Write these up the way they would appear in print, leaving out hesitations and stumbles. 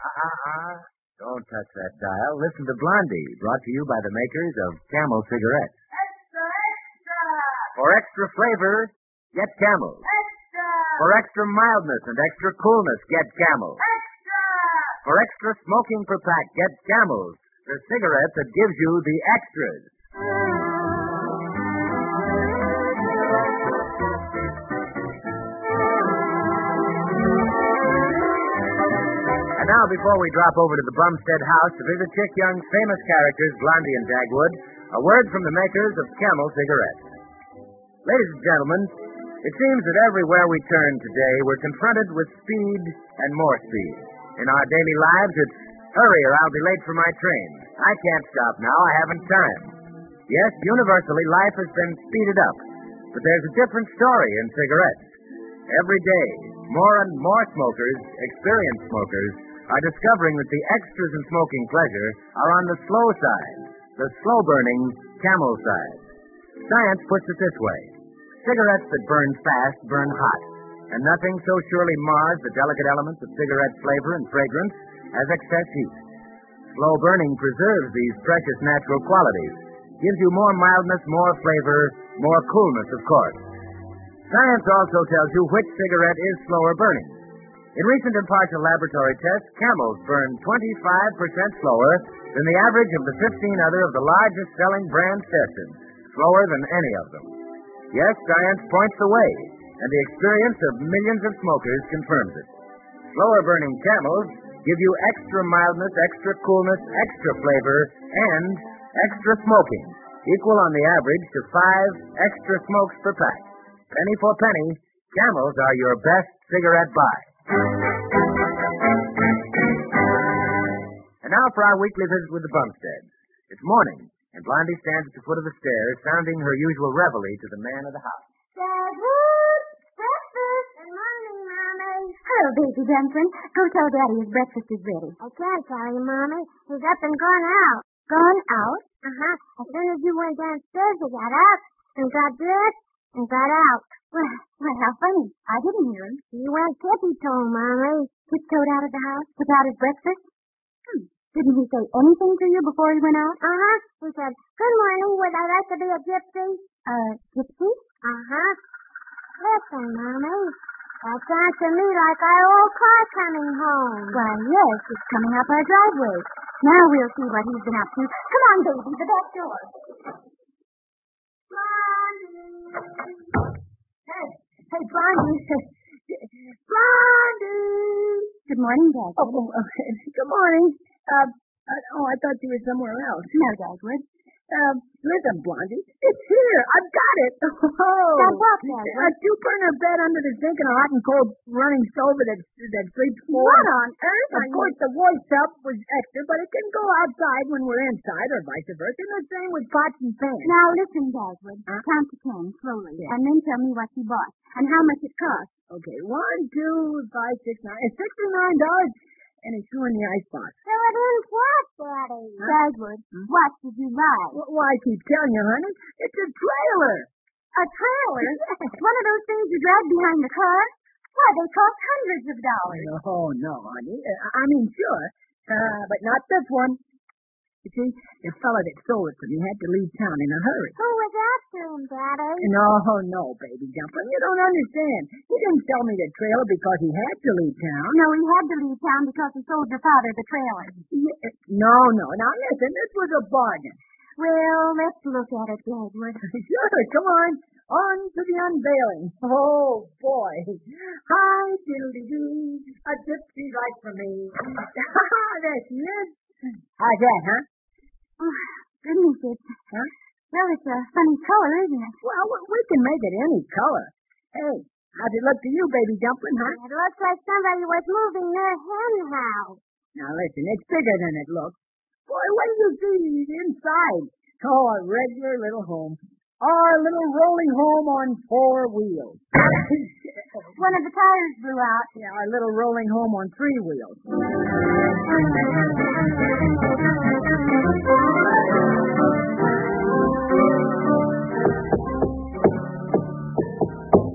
Don't touch that dial. Listen to Blondie, brought to you by the makers of Camel cigarettes. Extra, extra! For extra flavor, get Camel. Extra! For extra mildness and extra coolness, get Camel. Extra! For extra smoking per pack, get Camels, the cigarette that gives you the extras. And now, before we drop over to the Bumstead house to visit Chick Young's famous characters, Blondie and Dagwood, a word from the makers of Camel cigarettes. Ladies and gentlemen, it seems that everywhere we turn today, we're confronted with speed and more speed. In our daily lives, it's hurry or I'll be late for my train. I can't stop now, I haven't time. Yes, universally, life has been speeded up. But there's a different story in cigarettes. Every day, more and more smokers, experienced smokers, are discovering that the extras in smoking pleasure are on the slow side, the slow-burning Camel side. Science puts it this way. Cigarettes that burn fast burn hot, and nothing so surely mars the delicate elements of cigarette flavor and fragrance as excess heat. Slow burning preserves these precious natural qualities, gives you more mildness, more flavor, more coolness, of course. Science also tells you which cigarette is slower burning. In recent impartial laboratory tests, Camels burn 25% slower than the average of the 15 other of the largest selling brands tested, slower than any of them. Yes, science points the way, and the experience of millions of smokers confirms it. Slower burning Camels give you extra mildness, extra coolness, extra flavor, and extra smoking, equal on the average to 5 extra smokes per pack. Penny for penny, Camels are your best cigarette buy. And now for our weekly visit with the Bumsteads. It's morning, and Blondie stands at the foot of the stairs, sounding her usual reveille to the man of the house. Dagwood! Breakfast! Good morning, Mommy. Hello, baby Dumpling. Go tell Daddy his breakfast is ready. I can't tell you, Mommy. He's up and gone out. Gone out? Uh-huh. As soon as you went downstairs, he got up and got dressed and got out. Well, how funny. I didn't hear him. He went tippy-toe, Mommy. Tiptoed out of the house without his breakfast? Didn't he say anything to you before he went out? Uh-huh. He said, "Good morning, would I like to be a gypsy?" Gypsy? Uh-huh. Listen, Mommy. That sounds to me like our old car coming home. Why, yes, it's coming up our driveway. Now we'll see what he's been up to. Come on, baby, the back door. Hey, Blondie. Blondie! Good morning, Dagwood. Good morning. I thought you were somewhere else. No, Dagwood. Listen, Blondie, it's here. I've got it. Oh. Got what, Dagwood? A two-burner bed under the sink and a hot and cold running stove that sweeps floors. What on earth? Of course, the voice tub was extra, but it can go outside when we're inside, or vice versa. And the same with pots and pans. Now, listen, Dagwood. Count to 10 slowly, and then tell me what you bought and how much it cost. Okay, 1, 2, 5, 6, 9. It's $69. And it's still in the icebox. So it is what, Daddy? Dagwood, what did you buy? Well, I keep telling you, honey, it's a trailer. A trailer? One of those things you drag behind the car? Why, they cost hundreds of dollars. Oh, no, honey. I mean, sure. But not this one. You see, the fella that sold it to me had to leave town in a hurry. Who was after him, Daddy? No, baby Dumpling. You don't understand. He didn't sell me the trailer because he had to leave town. No, he had to leave town because he sold your father the trailer. No. Now, listen, this was a bargain. Well, let's look at it, Dagwood. Sure, come on. On to the unveiling. Oh, boy. Hi, diddly-doo. A gypsy's right for me. There she is. How's that, huh? Oh, goodness, Huh? Well, it's a funny color, isn't it? Well, we can make it any color. Hey, how's it look to you, baby Dumpling, huh? It looks like somebody was moving their hen house. Now, listen, it's bigger than it looks. Boy, what do you see inside? Oh, a regular little home. Our little rolling home on 4 wheels. One of the tires blew out. Yeah, our little rolling home on 3 wheels.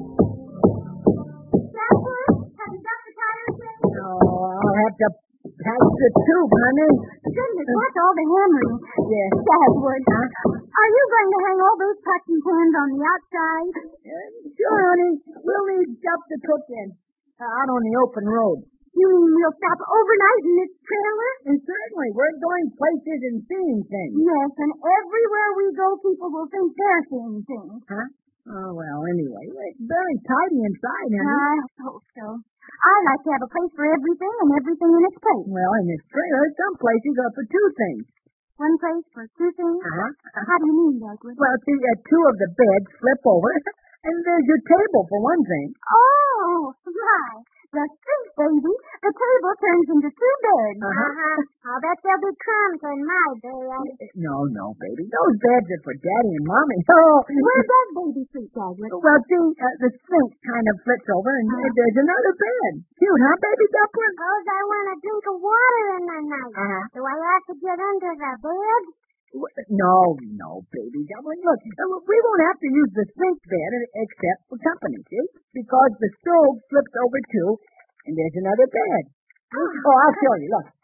Dagwood, have you got the tires in? Oh, I'll have to That's the tube, honey. Goodness, what's all the hammering? Yeah. Dagwood, are you going to hang all those pots and pans on the outside? Sure, honey. We'll need stuff to cook in. Out on the open road. You mean we'll stop overnight in this trailer? And certainly, we're going places and seeing things. Yes, and everywhere we go, people will think they're seeing things. Huh? Oh, well, anyway, it's very tidy inside, honey. I hope so. I like to have a place for everything and everything in its place. Well, in this trailer, some places are for two things. One place for two things? Uh-huh. How do you mean, Dagwood? Well, see, two of the beds flip over, and there's your table for one thing. Oh, my. The street, baby. The table turns into two beds. I'll bet there'll be crumbs on my bed. No, baby. Those beds are for Daddy and Mommy. Oh. Where does baby sleep, Dagwood? Well, see, the sink kind of flips over, and there's another bed. Cute, huh, baby Dumpling? Suppose I want a drink of water in the night. Do I have to get under the bed? No, baby Dumpling. Look, we won't have to use the sink bed except for company, see? Because the stove flips over, too, and there's another bed. Oh, I'll show you. Look.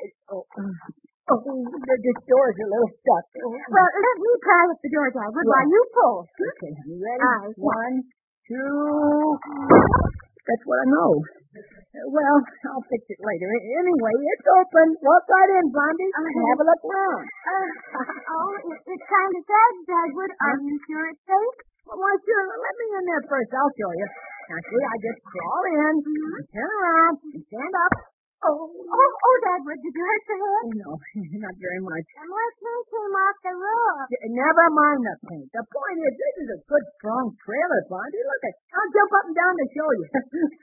The door's a little stuck. Well, let me pry at the door, Dagwood, while you pull. Okay, you ready? 1, 2... That's what I know. Well, I'll fix it later. Anyway, it's open. Walk right in, Blondie. Have a look around. It's kind of sad, Dagwood. Are you sure it's safe? Why, sure. Let me in there first. I'll show you. Now, see, I just crawl in, turn around, and stand up. Oh, Dagwood, did you hurt your head? No, not very much. And my paint came off the roof. Never mind the paint. The point is, this is a good, strong trailer, Blondie. Look at it. I'll jump up and down to show you.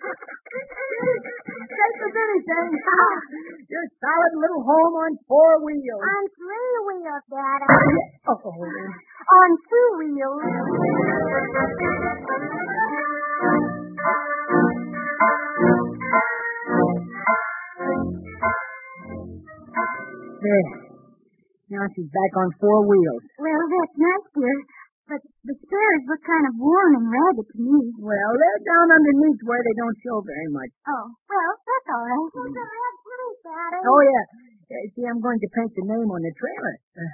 Safe as anything. Your solid little home on 4 wheels. On 3 wheels, Daddy. Oh. On 2 wheels. There. Now she's back on 4 wheels. Well, that's nice, dear. But the stairs look kind of worn and ragged to me. Well, they're down underneath where they don't show very much. Oh, well, that's all right. There's a red place, Daddy. Oh, yeah. See, I'm going to paint the name on the trailer.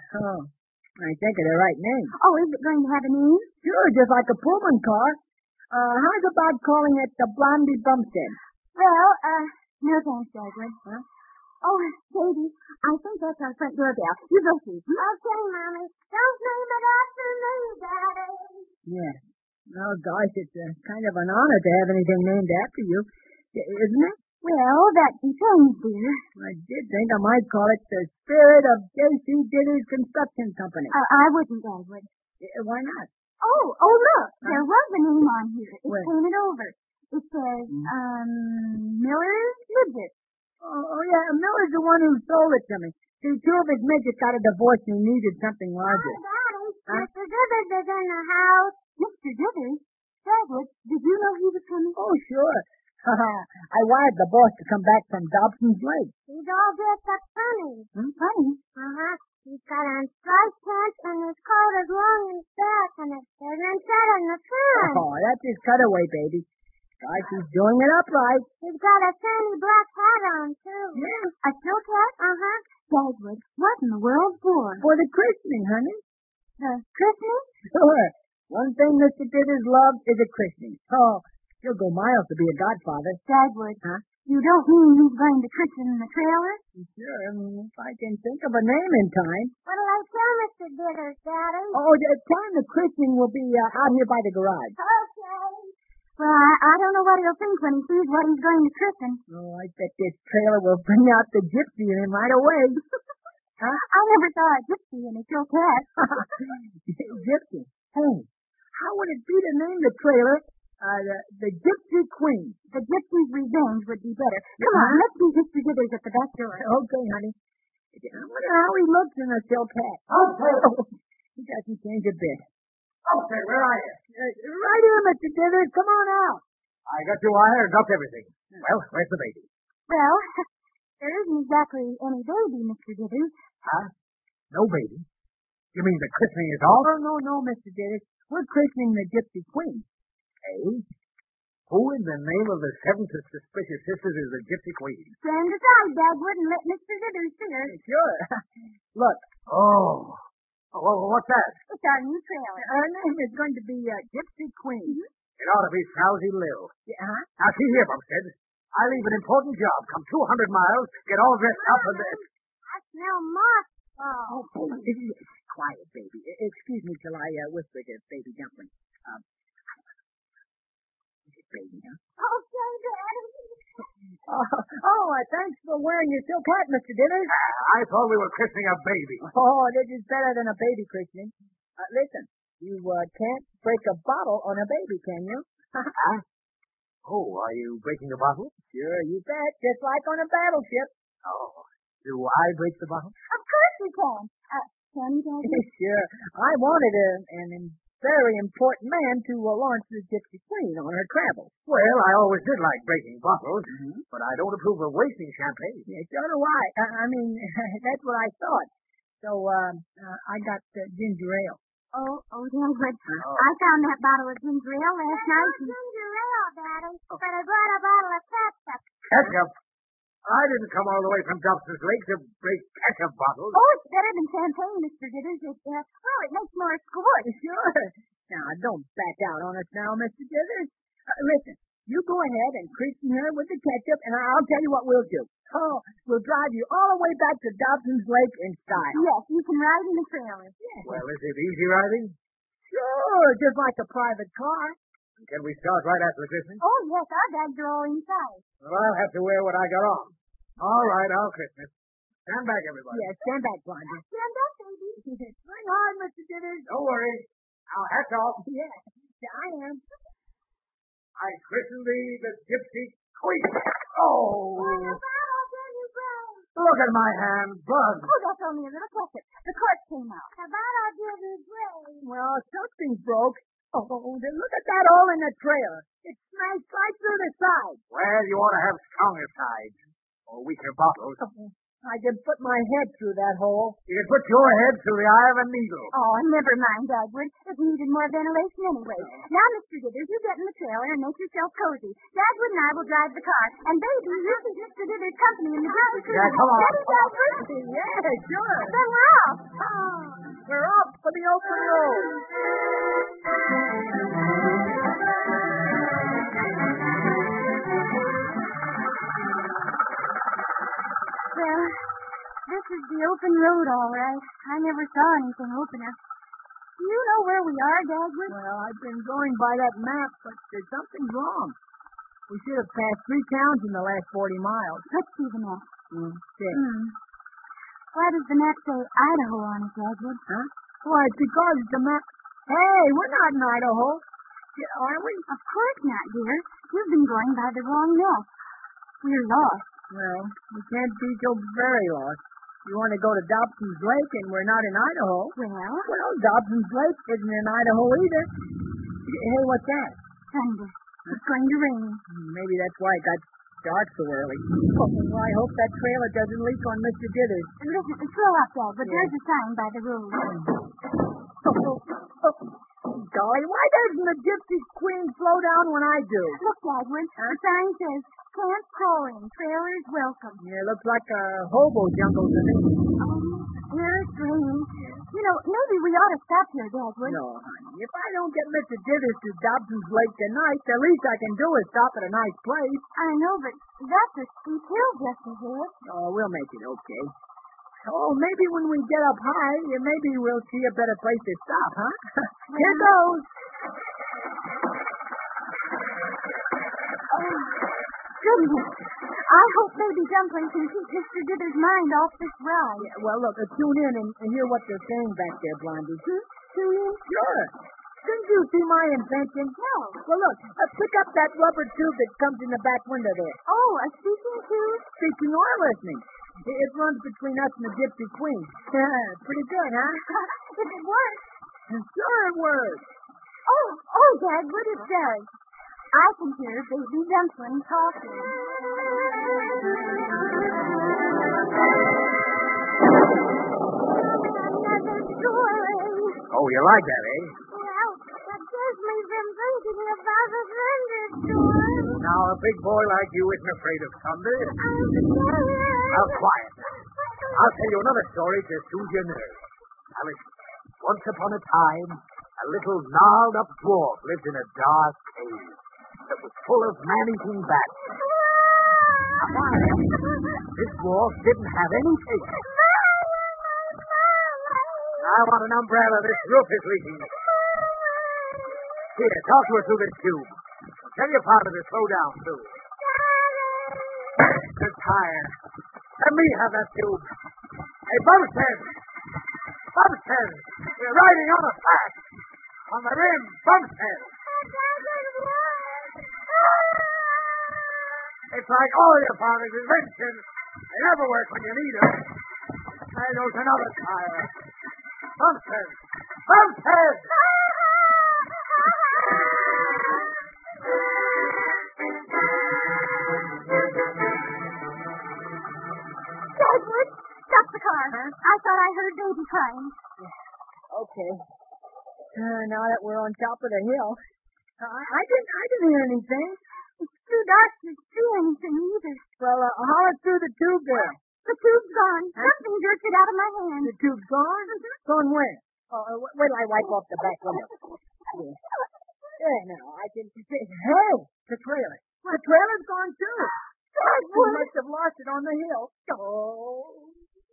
I think of the right name. Oh, is it going to have a name? Sure, just like a Pullman car. How's about calling it the Blondie Bumstead? Well, no thanks, Dagwood. Huh? Oh, baby, I think that's our front doorbell. You go see. Okay, Mommy. Don't name it after me, Daddy. Yeah. Oh, gosh, it's kind of an honor to have anything named after you, isn't it? Well, that depends, dear. I did think I might call it the Spirit of J.C. Ditters Construction Company. I wouldn't, Dagwood. Why not? Oh, look. There was a name on here. It's painted over. It says, Miller's Midget. Oh, yeah, Miller's the one who sold it to me. See, 2 of his midgets got a divorce and he needed something larger. Oh, Daddy, Mr. Dithers is in the house. Mr. Dithers? Dagwood, did you know he was coming? Oh, sure. I wired the boss to come back from Dobson's Lake. He's all dressed up funny. Funny? He's got on striped pants and his coat is long in back and it doesn't set in the front. Oh, that's his cutaway, baby. Gosh, he's doing it upright. He's got a shiny black hat on, too. Yeah. A silk hat? Dagwood, what in the world for? For the christening, honey. The christening? Sure. One thing Mr. Dithers loves is a christening. Oh, he'll go miles to be a godfather. Dagwood, you don't mean he's going to christen the trailer? Sure, if I can think of a name in time. What'll I tell Mr. Dithers, Daddy? Oh, tell him the christening will be out here by the garage. Okay. Well, I don't know what he'll think when he sees what he's going to christen. Oh, I bet this trailer will bring out the gypsy in him right away. I never saw a gypsy in a silk hat. Gypsy? Hey, how would it be to name the trailer the Gypsy Queen? The Gypsy's Revenge would be better. Come on, let's meet Mr. Dithers at the back door. Okay, honey. I wonder how he looks in a silk hat. Okay. He doesn't change a bit. Okay, where are you? Right here, Mr. Dithers. Come on out. I got your wire and dropped everything. Well, where's the baby? Well, there isn't exactly any baby, Mr. Dithers. Huh? No baby? You mean the christening is off? Oh, no, Mr. Dithers. We're christening the Gypsy Queen. Eh? Who in the name of the seventh of suspicious sisters is the Gypsy Queen? Stand aside, Dagwood, and let Mr. Dithers see her. Sure. Look, Oh. What's that? It's our new trailer. her name is going to be Gypsy Queen. It ought to be Frowsy Lil. Yeah, huh? Now, see here, Bumstead. I leave an important job, come 200 miles, get all dressed up, and then... I smell moss. Oh, baby. Quiet, baby. Excuse me till I whisper to Baby Dumpling. Baby, huh? Okay, Daddy. Thanks for wearing your silk hat, Mr. Dithers. I thought we were christening a baby. Oh, this is better than a baby christening. Listen, you can't break a bottle on a baby, can you? Huh? Oh, are you breaking the bottle? Sure, you bet. Just like on a battleship. Oh, do I break the bottle? Of course you can. Can you, Daddy? Sure. I wanted an very important man to launch the Gypsy Queen on her travels. Well, I always did like breaking bottles, but I don't approve of wasting champagne. Yeah, so do I. I mean, that's what I thought. So, I got ginger ale. Oh, Dagwood. I found that bottle of ginger ale last night. Ginger ale, Daddy. But I brought a bottle of ketchup. Ketchup? I didn't come all the way from Dobson's Lake to break ketchup bottles. Oh, it's better than champagne, Mr. Dithers. It makes more squirt. Sure. Now, don't back out on us now, Mr. Dithers. Listen, you go ahead and christen her with the ketchup, and I'll tell you what we'll do. Oh, we'll drive you all the way back to Dobson's Lake in style. Yes, you can ride in the trailer. Yeah. Well, is it easy riding? Sure, just like a private car. Can we start right after the christening? Oh, yes, our bags are all inside. Well, I'll have to wear what I got on. All right, I'll christen it. Stand back, everybody. Yeah, stand back, Blondie. Stand up, baby. Hang on, Mr. Dithers. Don't worry. Now, hats off. Yeah, I am. I christen thee the Gypsy Queen. Oh! bottle can you bring? Look at my hand, blood. Oh, that's only a little ketchup. The cork came out. The bottle did you bring? Well, something broke. Oh, look at that hole in the trailer. It smashed right through the side. Well, you ought to have stronger sides. Or weaker bottles. I can put my head through that hole. You can put your head through the eye of a needle. Oh, never mind, Dagwood. It needed more ventilation anyway. Now, Mr. Dithers, you get in the trailer and make yourself cozy. Dagwood and I will drive the car. And, baby, you keep Mr. Dithers company in the Gypsy Queen. Yeah, come on. Ready, Dagwood? Yeah, sure. Then we're off. We're off for the open road. Well, this is the open road, all right. I never saw anything opener. Do you know where we are, Dagwood? Well, I've been going by that map, but there's something wrong. We should have passed 3 towns in the last 40 miles. Let's see the map. Six. Why does the map say Idaho on it, Dagwood? Huh? Why, it's because the map... Hey, we're not in Idaho. Are we? Of course not, dear. You've been going by the wrong map. We're lost. Well, we can't be so very lost. You want to go to Dobson's Lake, and we're not in Idaho. Well, Dobson's Lake isn't in Idaho either. Hey, what's that? thunder. It's going to rain. Maybe that's why it got dark so early. Oh, well, I hope that trailer doesn't leak on Mr. Dithers. Listen, slow up, Dagwood. There's a sign by the road. Golly, why doesn't the Gypsy Queen slow down when I do? Look, Dagwood. The sign says, Camp Corin, trailers welcome. Yeah, it looks like a hobo jungle to me. Oh, here it's raining. You know, maybe we ought to stop here, Dagwood. No, honey. If I don't get Mr. Dithers to Dobson's Lake tonight, the least I can do is stop at a nice place. I know, but that's a steep hill just ahead. Oh, we'll make it okay. Oh, maybe when we get up high, maybe we'll see a better place to stop, huh? Here goes. Oh, goodness. I hope Baby Dumpling can keep Mr. Dithers' mind off this ride. Yeah, well, look, tune in and hear what they're saying back there, Blondie. Tune in? Sure. Didn't you see my invention? No. Well, look, pick up that rubber tube that comes in the back window there. Oh, a speaking tube? Speaking or listening. It runs between us and the Gypsy Queen. Pretty good, huh? If it works. Sure it works. Oh, Dagwood, it does. I can hear Baby Dumpling talking. Another story. Oh, you like that, eh? Well, that gives me been thinking about the thunder story. A big boy like you isn't afraid of thunder. Now, quiet. I'll tell you another story to soothe your nerves. Now, listen. Once upon a time, a little gnarled-up dwarf lived in a dark cave that was full of man-eating bats. Now, quiet. This dwarf didn't have any taste. I want an umbrella. This roof is leaking. Here, talk to her through this tube. Tell your father to slow down, too. The tire. Let me have that tube. Hey, Bumstead! Bumstead! We're riding on a flat. On the rim, Bumstead! It's like all your father's inventions. They never work when you need them. There goes another tire. Bumstead! Bumstead! Dagwood, stop the car. Huh? I thought I heard baby crying. Okay. Now that we're on top of the hill, I didn't hear anything. It's too dark to see anything either. Well, holler through the tube there. The tube's gone. Something jerked it out of my hand. The tube's gone? Gone where? Wait till I wipe off the back window. There, now, I can see. Hey, the trailer. The trailer's gone, too. We must have lost it on the hill. Oh.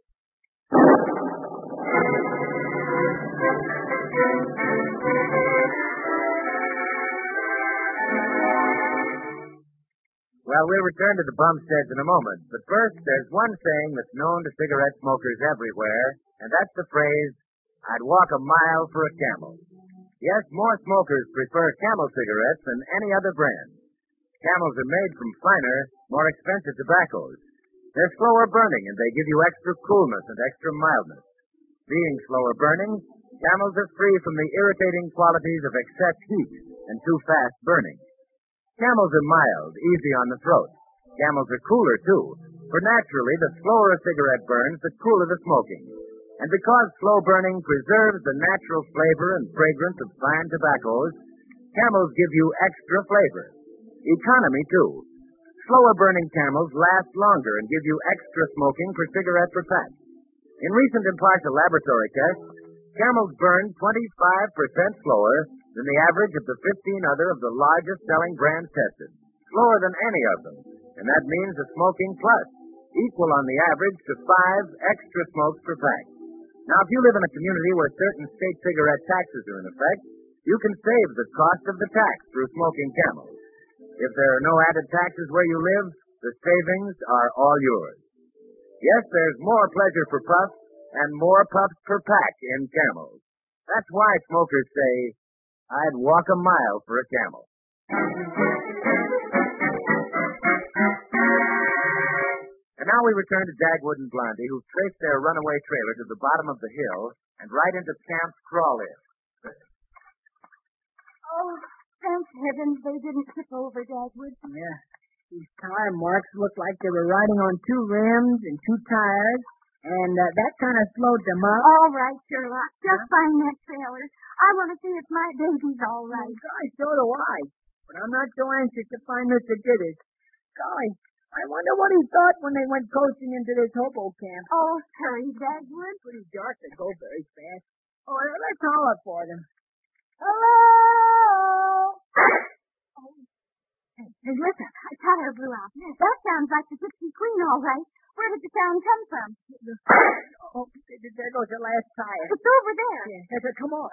Well, we'll return to the Bumsteads in a moment. But first, there's one saying that's known to cigarette smokers everywhere, and that's the phrase, I'd walk a mile for a Camel. Yes, more smokers prefer Camel cigarettes than any other brand. Camels are made from finer, more expensive tobaccos. They're slower burning, and they give you extra coolness and extra mildness. Being slower burning, Camels are free from the irritating qualities of excess heat and too fast burning. Camels are mild, easy on the throat. Camels are cooler, too, for naturally, the slower a cigarette burns, the cooler the smoking. And because slow burning preserves the natural flavor and fragrance of fine tobaccos, Camels give you extra flavor. Economy, too. Slower burning Camels last longer and give you extra smoking per cigarette per pack. In recent impartial laboratory tests, Camels burn 25% slower than the average of the 15 other of the largest selling brands tested. Slower than any of them. And that means a smoking plus, equal on the average to 5 extra smokes per pack. Now, if you live in a community where certain state cigarette taxes are in effect, you can save the cost of the tax through smoking Camels. If there are no added taxes where you live, the savings are all yours. Yes, there's more pleasure per puff and more puffs per pack in Camels. That's why smokers say, I'd walk a mile for a Camel. And now we return to Dagwood and Blondie, who've traced their runaway trailer to the bottom of the hill and right into Camp's crawl-in. Oh, thank heavens they didn't tip over, Dagwood. Yeah. These tire marks look like they were riding on 2 rims and 2 tires, and that kind of slowed them up. All right, Sherlock. Just find that trailer. I want to see if my baby's all right. Gosh, so do I. But I'm not so anxious to find Mr. Gidders. Golly, I wonder what he thought when they went coasting into this hobo camp. Oh, hurry, Dagwood. Pretty dark to go very fast. Oh, let's holler for them. Hello! Hey, listen, a tire blew out. That sounds like the Gypsy Queen, all right. Where did the sound come from? Oh, there goes the last tire. It's over there. Yes, come on.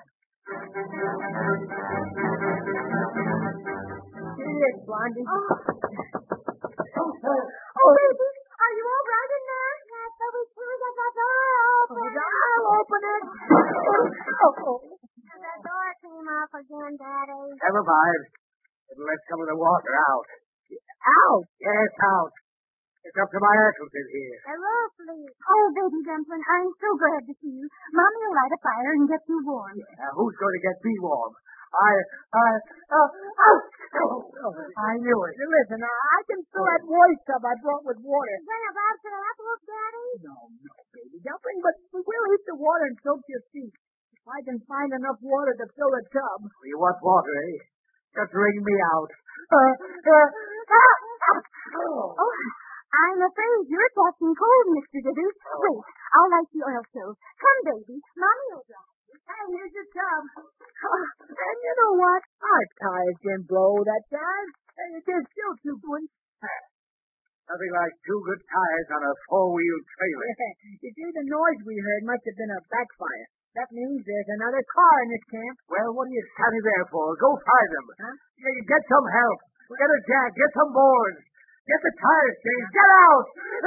Here it is, Blondie. Oh, baby, are you all right in there? Yes, but we can't get the door open. I'll open it. The door came off again, Daddy. Never mind. It'll let some of the water out. Out? Yes, out. It's up to my ankles in here. Hello, please. Oh, baby Dumpling, I'm so glad to see you. Mommy will light a fire and get you warm. Who's going to get me warm? I knew it. Listen, I can fill that voice tub I brought with water. Is that about to apples, Daddy? No, baby Dumpling, but we'll heat the water and soak your feet. If I can find enough water to fill the tub. You want water, eh? Just wring me out. Oh, I'm afraid you're catching cold, Mr. Dithers. Wait, I'll light the oil stove. Come, baby. Mommy will drive. Hey, here's your tub. And you know what? Our tires didn't blow that time. They're still too good. Nothing like two good tires on a four-wheel trailer. You see, the noise we heard must have been a backfire. That means there's another car in this camp. Well, what are you standing there for? Go find them. Huh? Get some help. Get a jack. Get some boards. Get the tires changed. Get out!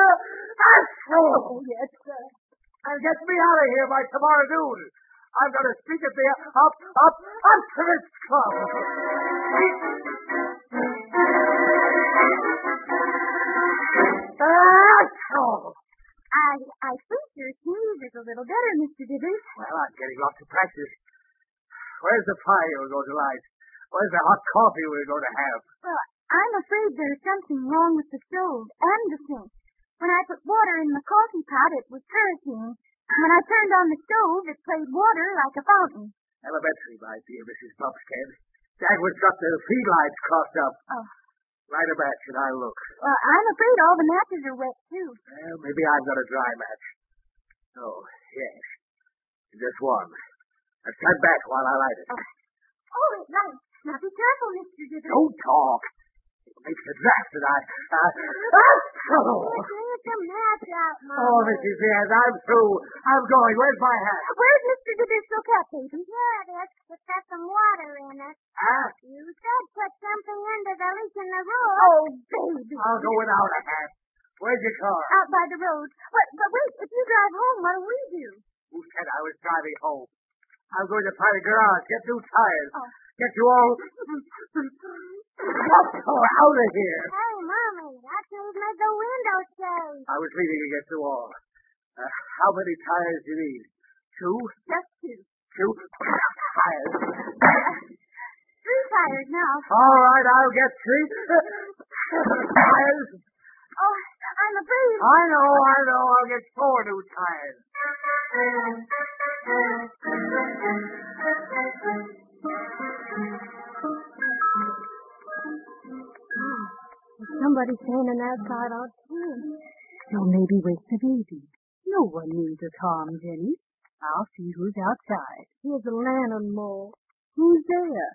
Oh, yes, sir. And get me out of here by tomorrow noon. I'm going to speak at the Optimist Club. I think your sneeze is a little better, Mr. Dithers. Well, I'm getting lots of practice. Where's the fire we're going to light? Where's the hot coffee we're going to have? Well, I'm afraid there's something wrong with the stove and the sink. When I put water in the coffee pot, it was kerosene. When I turned on the stove, it played water like a fountain. Elementary, my dear Mrs. Bumstead. Dagwood's got the feed lights crossed up. Oh. Light a match and I'll look. Well, I'm afraid all the matches are wet, too. Well, maybe I've got a dry match. Oh, yes. Just one. Now stand back while I light it. Oh, it's light. Now be careful, Mr. Dithers. Don't talk. It makes a draft and Get some match out, Mama. Oh, Mrs. Diaz, I'm through. I'm going. Where's my hat? Where's Mr. Dithers' silk baby? Here it is. It's got some water in it. Huh? You said put something into the leak in the roof. Oh, baby. I'll go without a hat. Where's your car? Out by the road. But wait, if you drive home, what'll we do? Who said I was driving home? I'm going to find a garage, get new tires, Oh. get you all out of here. Hey, Mommy, that means make the window safe. I was leaning against the wall. How many tires do you need? Two? Just two. Two tires. 3 tires now. All right, I'll get 3 tires. Oh, I'm afraid. I know. I'll get 4 new tires. Somebody standing outside our tent. So maybe wake the baby. No one means us harm, Jenny. I'll see who's outside. Here's a lantern, Mo. Who's there?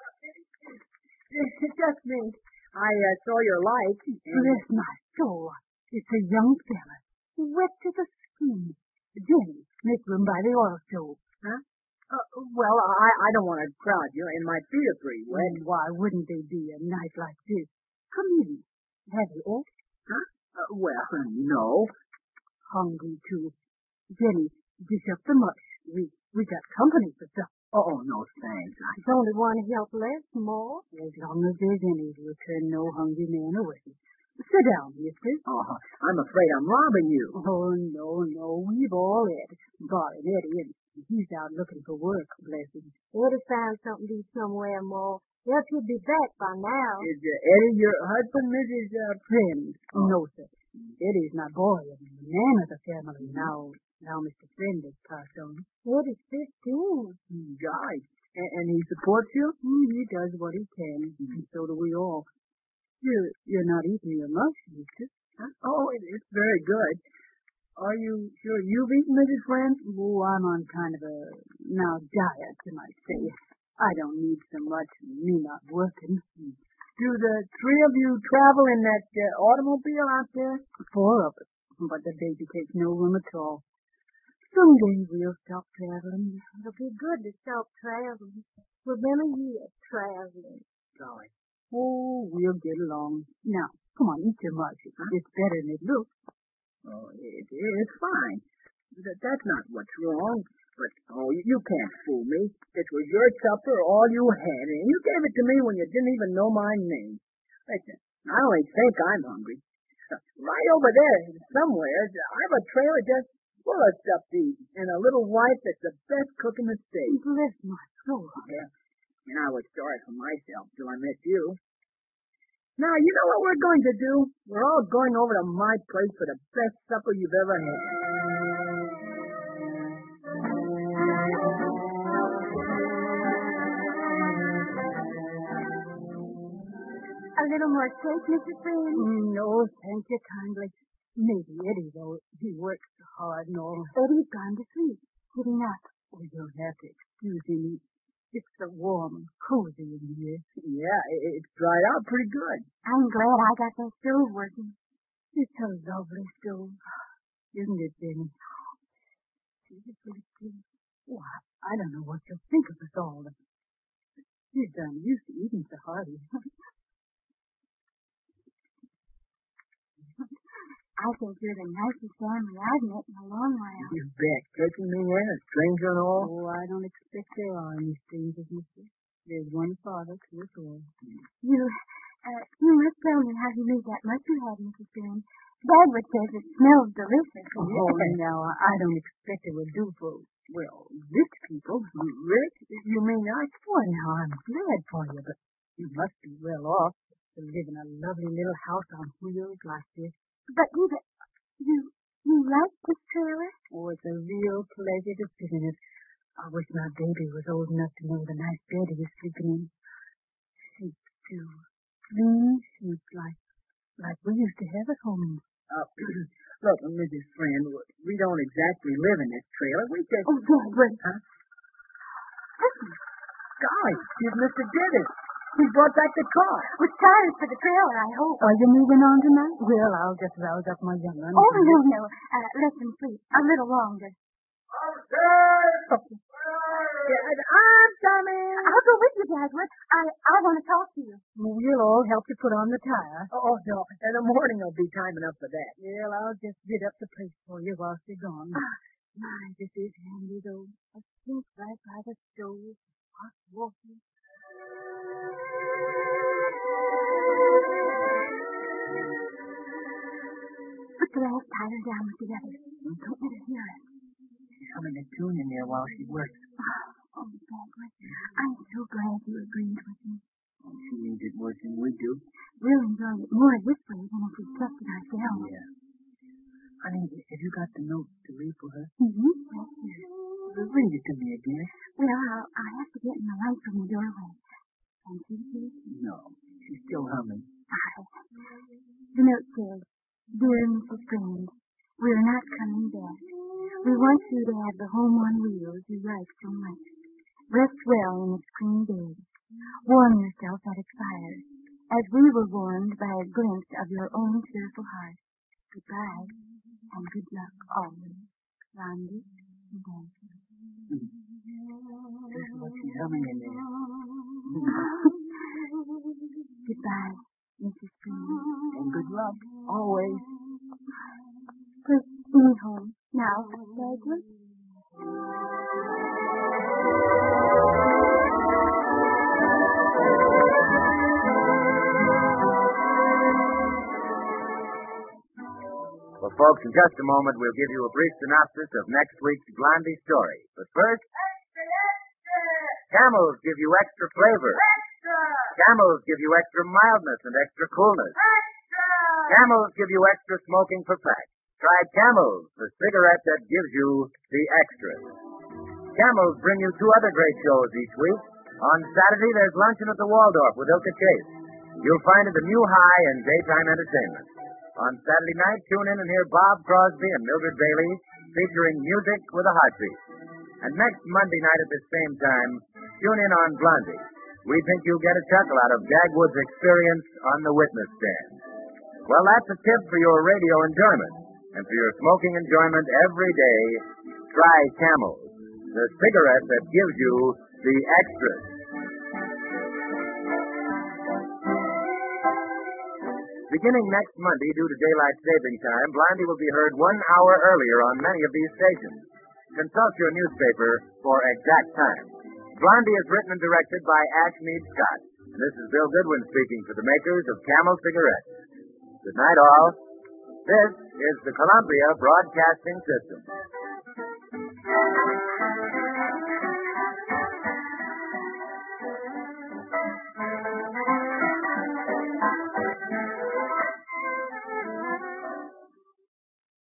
It's just me. I saw your light. Bless my soul. It's a young fella. Wet to the skin. Jenny, make room by the oil stove. Huh? Well, I don't want to crowd you, and my feet are pretty wet. Why wouldn't they be a night like this? Come in. Have you ate? Huh? Well, no. Hungry, too. Jenny, dish up the mush. We got company for supper. Oh, no, thanks. There's only one help left, Mo. As long as there's any, we'll turn no hungry man away. Sit down, mister. Oh, I'm afraid I'm robbing you. Oh, no. We've all ate. Barring Eddie, and he's out looking for work, bless him. Eddie found something to eat somewhere, Mo. He should be back by now. Is Eddie your husband, Mrs. Friend? Oh. No, sir. Eddie's my boy and the man of the family. Now Mr. Friend has passed on. Eddie's 15. Gosh. And he supports you? He does what he can, and so do we all. You're not eating your mush, mister. Huh? Oh, it's very good. Are you sure you've eaten, Mrs. Friend? Oh, I'm on kind of a diet, you might say. I don't need so much, me not working. Do the 3 of you travel in that automobile out there? 4 of us, but the baby takes no room at all. Someday we'll stop traveling. It'll be good to stop traveling. We've been a year traveling. Golly. Oh, we'll get along. Now, come on, eat your mush. It's better than it looks. Oh, it's fine. That's not what's wrong. But, you can't fool me. This was your supper, all you had, and you gave it to me when you didn't even know my name. Listen, I only think I'm hungry. Right over there, somewhere, I have a trailer just full of stuff to eat, and a little wife that's the best cook in the state. Bless my soul. Yeah, and I was sorry for myself till I met you. Now, you know what we're going to do? We're all going over to my place for the best supper you've ever had. A little more cake, Mrs. Friend? No, thank you kindly. Maybe Eddie, though. He works so hard and all. Eddie's gone to sleep, sitting up. We don't have to excuse him. It's so warm and cozy in here. Yeah, it's dried out pretty good. I'm glad I got that stove working. It's a lovely stove, isn't it, Jenny? Well, I don't know what you'll think of us all. You're done used to eating so hearty. I think you're the nicest family I've met in a long while. You bet. Taking me in, a stranger and all? Oh, I don't expect there are any strangers, mister. There's one father to us all. You must tell me how you made that mush you had, Mrs. Friend. Dagwood says it smells delicious. Oh, now, I don't expect it would do for, well, rich people. Rich? You mean us? Well, now, I'm glad for you, but you must be well off to live in a lovely little house on wheels like this. But you like this trailer? Oh, it's a real pleasure to sit in it. I wish my baby was old enough to know the nice bed he was sleeping in. Sheets, too. Clean sheets like we used to have at home. Look, Mrs. Friend, we don't exactly live in this trailer. We just... Oh, Dagwood. Huh? Golly, she's Mr. Dennis. He brought back the car. With tires for the trailer, I hope. Are you moving on tonight? Well, I'll just rouse up my young one. Oh, no. Let them sleep a little longer. I'm coming. I'll go with you, Dagwood. I want to talk to you. We'll all help you put on the tire. Oh, no. In the morning will be time enough for that. Well, I'll just get up the place for you while she's gone. My, this is handy, though. A sink right by the stove. Hot water. Put the last tire down with the others. Don't let her hear us. She's humming a tune in there while she works. Oh, Dagwood, I'm so glad you agreed with me. Oh, she needs it worse than we do. We'll enjoy it more this way than if we kept it ourselves. Yeah. Honey, have you got the note to leave for her? Mm-hmm. That's it. Read it to me again. Well, I'll have to get in the light from the doorway. Can you see it? No, she's still humming. The note says, Dear Mrs. Friend, we're not coming back. We want you to have the home on wheels you like so much. Rest well in its clean bed. Warm yourself at its fire, as we were warmed by a glimpse of your own cheerful heart. Goodbye, and good luck always. Blondie and Dagwood. That's what she's humming in there. Goodbye, Mrs. Friend. And good luck, always. Take me home now, Dagwood. Well, folks, in just a moment, we'll give you a brief synopsis of next week's Blondie story. But first, Camels give you extra flavor. Camels give you extra mildness and extra coolness. Camels give you extra smoking for fact. Try Camels, the cigarette that gives you the extras. Camels bring you two other great shows each week. On Saturday, there's Luncheon at the Waldorf with Ilka Chase. You'll find it a new high in daytime entertainment. On Saturday night, tune in and hear Bob Crosby and Mildred Bailey featuring music with a heartbeat. And next Monday night at the same time, tune in on Blondie. We think you'll get a chuckle out of Dagwood's experience on the witness stand. Well, that's a tip for your radio enjoyment. And for your smoking enjoyment every day, try Camels, the cigarette that gives you the extras. Beginning next Monday, due to daylight saving time, Blondie will be heard 1 hour earlier on many of these stations. Consult your newspaper for exact time. Blondie is written and directed by Ashmead Scott. And this is Bill Goodwin speaking for the makers of Camel cigarettes. Good night, all. This is the Columbia Broadcasting System.